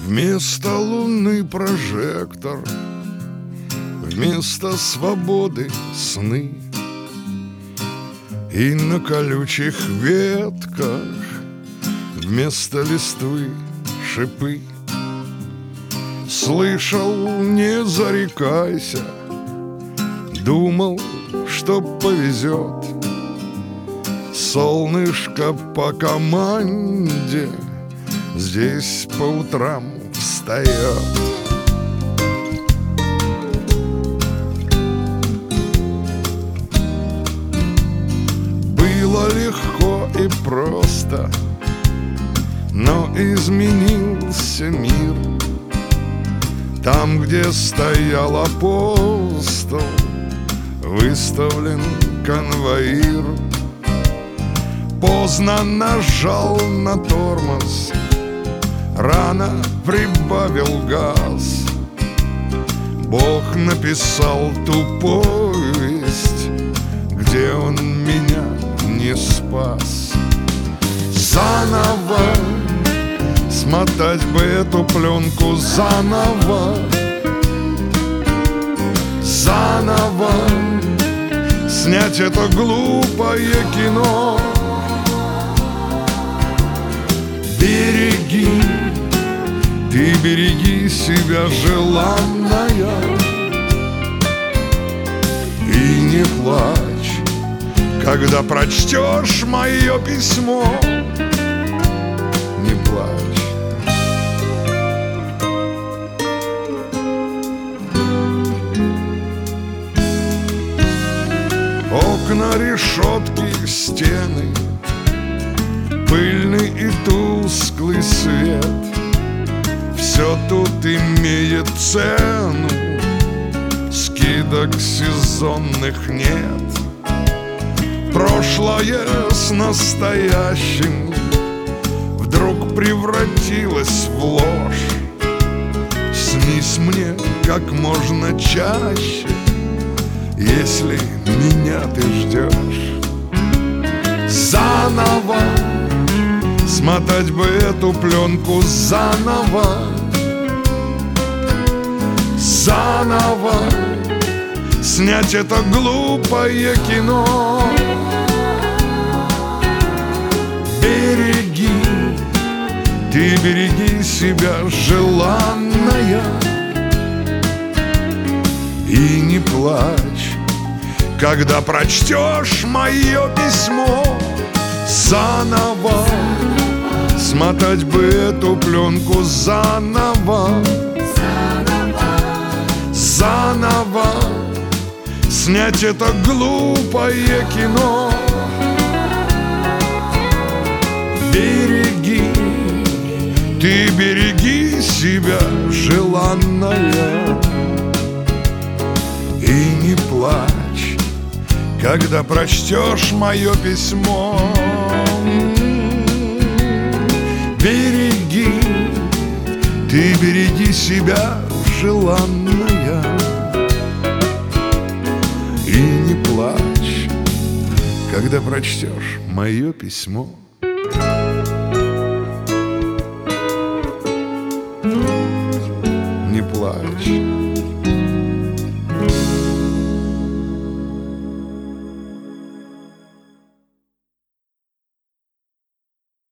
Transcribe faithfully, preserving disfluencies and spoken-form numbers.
Вместо луны прожектор, вместо свободы сны. И на колючих ветках вместо листвы шипы. Слышал, не зарекайся, думал, что повезет. Солнышко по команде здесь по утрам встает. Было легко и просто, но изменился мир. Там, где стоял апостол, выставлен конвоир. Поздно нажал на тормоз, рано прибавил газ. Бог написал ту повесть, где он меня не спас. Заново смотать бы эту пленку, заново, заново снять это глупое кино. Береги, ты береги себя, желанная, и не плачь, когда прочтешь мое письмо. Не плачь. Окна, решетки, стены, пыльный и тусклый свет. Все тут имеет цену, скидок сезонных нет. Прошлое с настоящим вдруг превратилось в ложь. Снись мне как можно чаще, если меня ты ждешь. Заново смотать бы эту пленку, заново, заново снять это глупое кино. Береги, ты береги себя, желанная, и не плачь, когда прочтешь мое письмо. Заново смотать бы эту пленку, заново, заново снять это глупое кино. Береги, ты береги себя, желанная, и не плачь, когда прочтешь мое письмо. Береги, ты береги себя, желанная, и не плачь, когда прочтешь мое письмо. Не плачь.